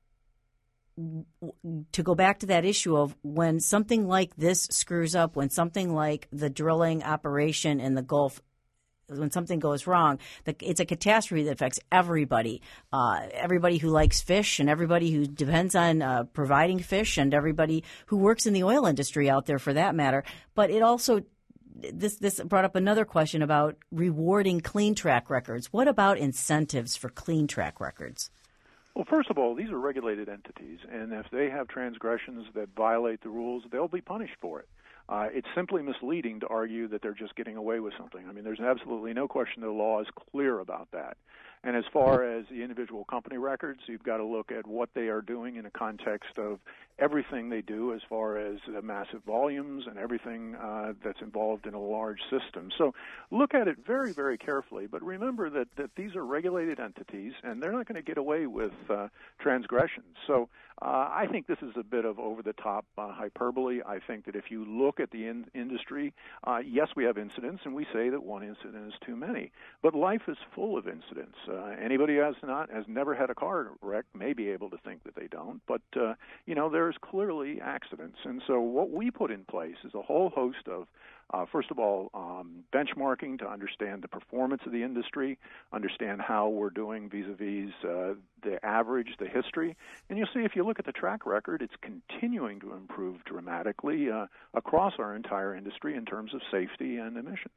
to go back to that issue of when something like this screws up, when something like the drilling operation in the Gulf, when something goes wrong, it's a catastrophe that affects everybody, uh, everybody who likes fish and everybody who depends on uh, providing fish and everybody who works in the oil industry out there for that matter. But it also, this, this brought up another question about rewarding clean track records. What about incentives for clean track records? Well, first of all, these are regulated entities, and if they have transgressions that violate the rules, they'll be punished for it. Uh, it's simply misleading to argue that they're just getting away with something. I mean, there's absolutely no question the law is clear about that. And as far as the individual company records, you've got to look at what they are doing in a context of everything they do as far as uh, massive volumes and everything uh, that's involved in a large system. So look at it very, very carefully. But remember that, that these are regulated entities, and they're not going to get away with uh, transgressions. So uh, I think this is a bit of over-the-top uh, hyperbole. I think that if you look at the in- industry, uh, yes, we have incidents, and we say that one incident is too many. But life is full of incidents. Uh, anybody who has not has never had a car wreck may be able to think that they don't, but uh, you know there's clearly accidents, and so what we put in place is a whole host of, uh, first of all, um, benchmarking to understand the performance of the industry, understand how we're doing vis-a-vis uh, the average, the history, and you'll see if you look at the track record, it's continuing to improve dramatically uh, across our entire industry in terms of safety and emissions.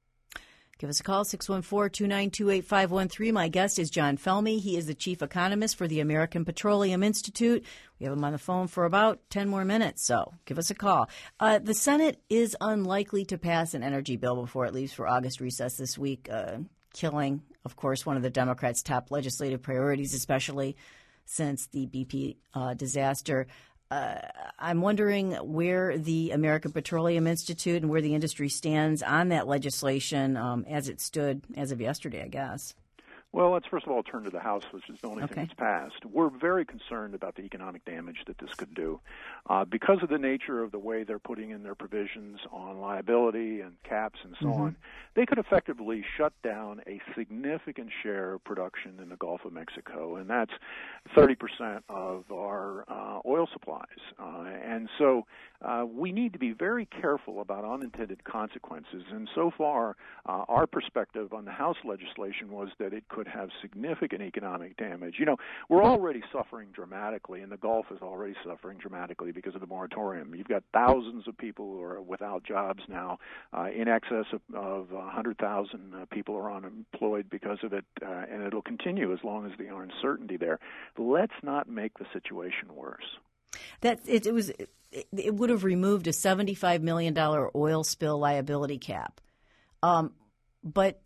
Give us a call, six one four, two nine two, eight five one three. My guest is John Felmy. He is the chief economist for the American Petroleum Institute. We have him on the phone for about ten more minutes, so give us a call. Uh, the Senate is unlikely to pass an energy bill before it leaves for August recess this week, uh, killing, of course, one of the Democrats' top legislative priorities, especially since the B P uh, disaster. Uh, I'm wondering where the American Petroleum Institute and where the industry stands on that legislation um, as it stood as of yesterday, I guess. Well, let's first of all turn to the House, which is the only okay. thing that's passed. We're very concerned about the economic damage that this could do. Uh, because of the nature of the way they're putting in their provisions on liability and caps and so mm-hmm. on, they could effectively shut down a significant share of production in the Gulf of Mexico, and that's thirty percent of our uh, oil supplies. Uh, and so uh, we need to be very careful about unintended consequences. And so far, uh, our perspective on the House legislation was that it could could have significant economic damage. You know, we're already suffering dramatically, and the Gulf is already suffering dramatically because of the moratorium. You've got thousands of people who are without jobs now. Uh, in excess of, of one hundred thousand uh, people are unemployed because of it, uh, and it'll continue as long as the uncertainty there. Let's not make the situation worse. That it, it was. It, it would have removed a seventy-five million dollars oil spill liability cap, um, but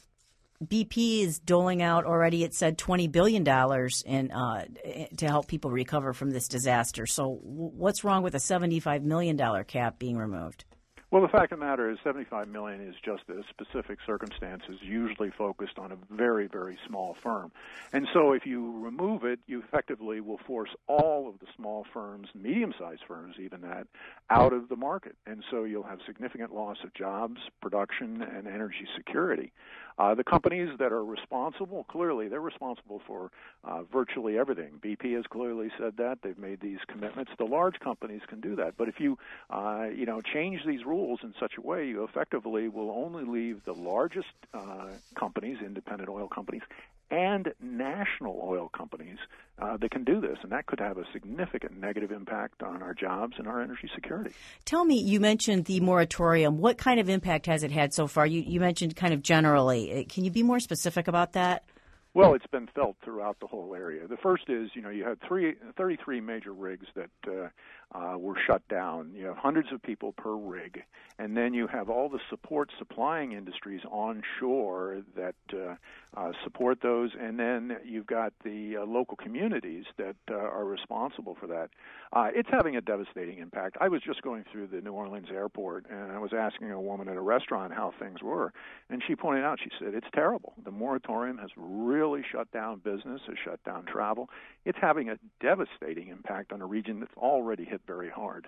B P is doling out already. It said twenty billion dollars in uh, to help people recover from this disaster. So, what's wrong with a seventy-five million dollars cap being removed? Well, the fact of the matter is seventy-five million dollars is just a specific circumstances usually focused on a very, very small firm. And so if you remove it, you effectively will force all of the small firms, medium-sized firms even that, out of the market. And so you'll have significant loss of jobs, production, and energy security. Uh, the companies that are responsible, clearly, they're responsible for uh, virtually everything. B P has clearly said that. They've made these commitments. The large companies can do that. But if you, uh, you know, change these rules in such a way, you effectively will only leave the largest uh, companies, independent oil companies, and national oil companies uh, that can do this, and that could have a significant negative impact on our jobs and our energy security. Tell me, you mentioned the moratorium. What kind of impact has it had so far? You, you mentioned kind of generally. Can you be more specific about that? Well, it's been felt throughout the whole area. The first is, you know, you had three, thirty-three major rigs that uh, uh, were shut down. You have hundreds of people per rig, and then you have all the support supplying industries onshore that uh, uh, support those, and then you've got the uh, local communities that uh, are responsible for that. Uh, it's having a devastating impact. I was just going through the New Orleans airport, and I was asking a woman at a restaurant how things were, and she pointed out, she said, it's terrible. The moratorium has really really shut down business, has shut down travel. It's having a devastating impact on a region that's already hit very hard.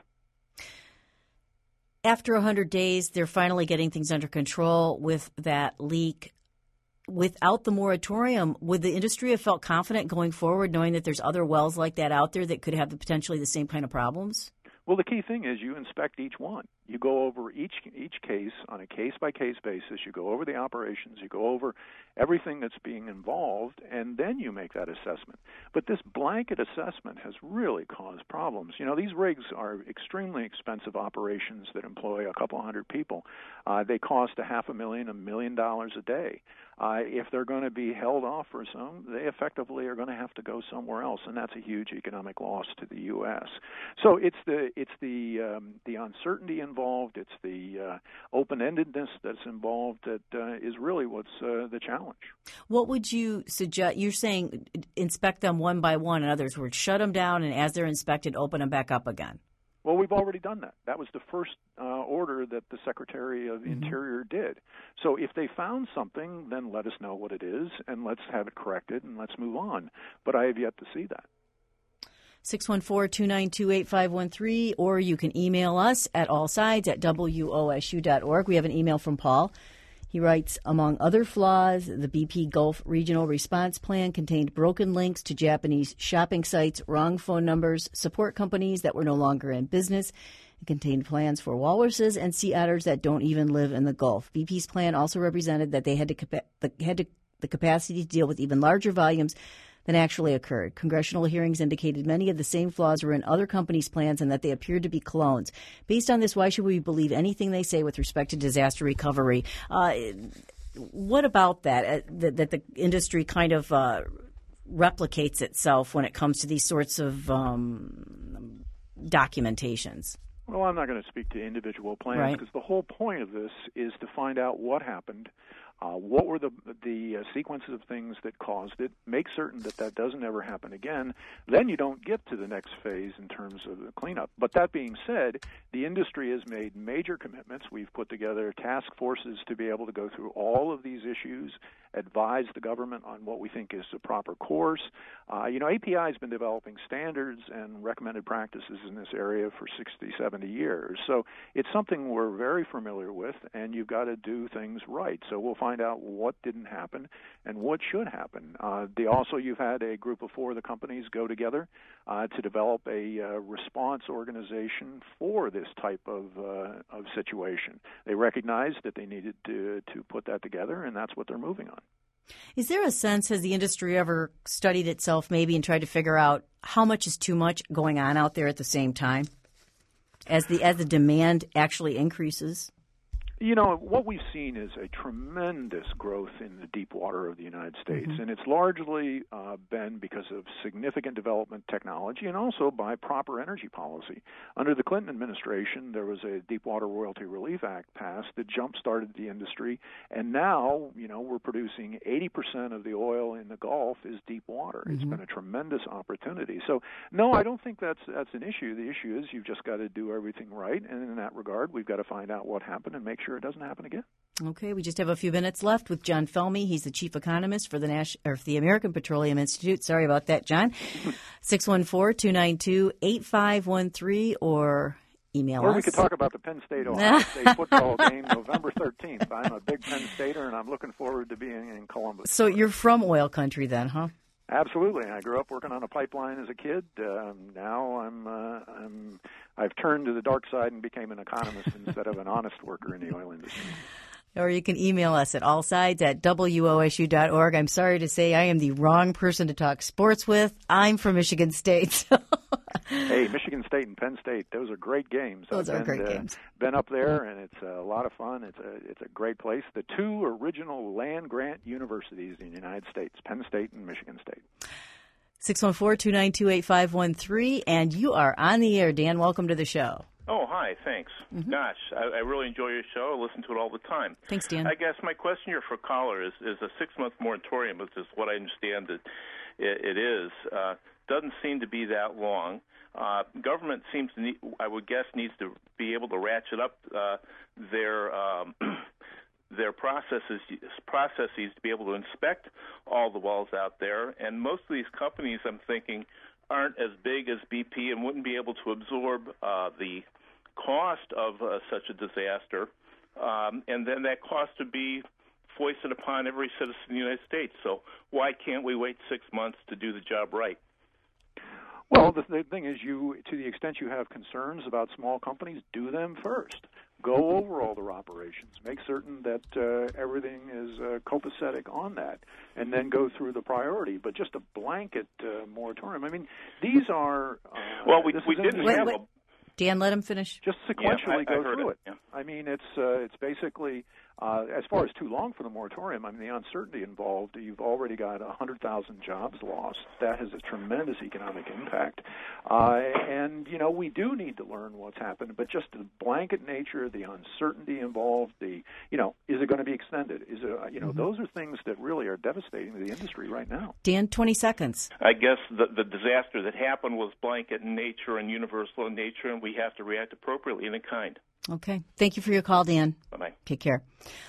After one hundred days, they're finally getting things under control with that leak. Without the moratorium, would the industry have felt confident going forward, knowing that there's other wells like that out there that could have the, potentially the same kind of problems? Well, the key thing is you inspect each one. You go over each each case on a case-by-case basis. You go over the operations. You go over everything that's being involved, and then you make that assessment. But this blanket assessment has really caused problems. You know, these rigs are extremely expensive operations that employ a couple hundred people. Uh, they cost a half a million, a million dollars a day. Uh, if they're going to be held off for some, they effectively are going to have to go somewhere else, and that's a huge economic loss to the U S. So it's the it's the um, the uncertainty involved, it's the uh, open-endedness that's involved that uh, is really what's uh, the challenge. What would you suggest? You're saying inspect them one by one. In other words, shut them down, and as they're inspected, open them back up again. Well, we've already done that. That was the first uh, order that the Secretary of Mm-hmm. Interior did. So if they found something, then let us know what it is, and let's have it corrected, and let's move on. But I have yet to see that. six one four, two nine two, eight five one three, or you can email us at allsides at W O S U dot org. We have an email from Paul. He writes, among other flaws, the B P Gulf Regional Response Plan contained broken links to Japanese shopping sites, wrong phone numbers, support companies that were no longer in business. It contained plans for walruses and sea otters that don't even live in the Gulf. B P's plan also represented that they had, to capa- the, had to, the capacity to deal with even larger volumes than actually occurred. Congressional hearings indicated many of the same flaws were in other companies' plans and that they appeared to be clones. Based on this, why should we believe anything they say with respect to disaster recovery? Uh, what about that, uh, that, that the industry kind of uh, replicates itself when it comes to these sorts of um, documentations? Well, I'm not going to speak to individual plans because right. the whole point of this is to find out what happened. Uh, what were the the uh, sequences of things that caused it? Make certain that that doesn't ever happen again. Then you don't get to the next phase in terms of the cleanup. But that being said, the industry has made major commitments. We've put together task forces to be able to go through all of these issues, advise the government on what we think is the proper course. Uh, you know, A P I has been developing standards and recommended practices in this area for sixty, seventy years. So it's something we're very familiar with, and you've got to do things right. So we'll find out what didn't happen and what should happen. Uh, the, also, you've had a group of four of the companies go together uh, to develop a uh, response organization for this type of, uh, of situation. They recognized that they needed to, to put that together, and that's what they're moving on. Is there a sense, has the industry ever studied itself maybe and tried to figure out how much is too much going on out there at the same time as the as the demand actually increases? You know, what we've seen is a tremendous growth in the deep water of the United States, mm-hmm. and it's largely uh, been because of significant development technology and also by proper energy policy. Under the Clinton administration, there was a Deepwater Royalty Relief Act passed that jump-started the industry, and now, you know, we're producing eighty percent of the oil in the Gulf is deep water. Mm-hmm. It's been a tremendous opportunity. So, no, I don't think that's that's an issue. The issue is you've just got to do everything right, and in that regard, we've got to find out what happened and make sure sure it doesn't happen again. Okay, we just have a few minutes left with John Felmy. He's the chief economist for the Nash- or for the American Petroleum Institute. Sorry about that, John. six one four, two nine two, eight five one three or email or us. Or we could talk about the Penn State Ohio State football game November thirteenth. I'm a big Penn Stater, and I'm looking forward to being in Columbus. So you're from oil country then, huh? Absolutely. I grew up working on a pipeline as a kid. Um, now I'm, uh, I'm, I've turned to the dark side and became an economist instead of an honest worker in the oil industry. Or you can email us at allsides at W O S U dot org. I'm sorry to say I am the wrong person to talk sports with. I'm from Michigan State. So. Hey, Michigan State and Penn State, those are great games. Those I've are been, great uh, games. Been up there, and it's a lot of fun. It's a it's a great place. The two original land-grant universities in the United States, Penn State and Michigan State. six one four, two nine two, eight five one three, and you are on the air, Dan. Welcome to the show. Oh, hi, thanks. Mm-hmm. Gosh, I, I really enjoy your show. I listen to it all the time. Thanks, Dan. I guess my question here for caller is, is a six-month moratorium, which is what I understand that it, it is, uh, doesn't seem to be that long. Uh, government seems to need, I would guess, needs to be able to ratchet up uh, their um, their processes processes to be able to inspect all the wells out there. And most of these companies, I'm thinking, aren't as big as B P and wouldn't be able to absorb uh, the cost of uh, such a disaster, um, and then that cost would be foisted upon every citizen in the United States. So why can't we wait six months to do the job right? Well, the, the thing is, you, to the extent you have concerns about small companies, do them first. Go over all their operations. Make certain that uh, everything is uh, copacetic on that, and then go through the priority. But just a blanket uh, moratorium. I mean, these are. Uh, well, we we didn't wait, have wait. a. Dan, let him finish. Just sequentially yeah, I, go I heard through it. it. Yeah. I mean, it's uh, it's basically uh, as far as too long for the moratorium. I mean, the uncertainty involved. You've already got a hundred thousand jobs lost. That has a tremendous economic impact, uh, and you know we do need to learn what's happened. But just the blanket nature, the uncertainty involved, the you know, is it going to be extended? Is it you know, mm-hmm. those are things that really are devastating to the industry right now. Dan, twenty seconds. I guess the the disaster that happened was blanket in nature and universal in nature, and we have to react appropriately and in kind. Okay. Thank you for your call, Dan. Bye-bye. Take care.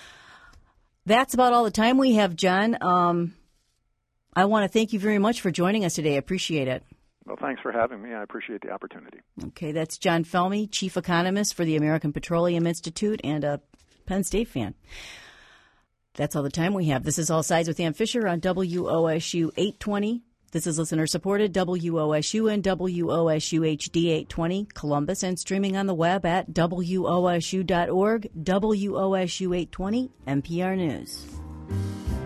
That's about all the time we have, John. Um, I want to thank you very much for joining us today. I appreciate it. Well, thanks for having me. I appreciate the opportunity. Okay, that's John Felmy, chief economist for the American Petroleum Institute and a Penn State fan. That's all the time we have. This is All Sides with Ann Fisher on W O S U eight twenty. This is listener-supported W O S U and W O S U H D eight twenty, Columbus, and streaming on the web at W O S U dot org, W O S U eight twenty, N P R News.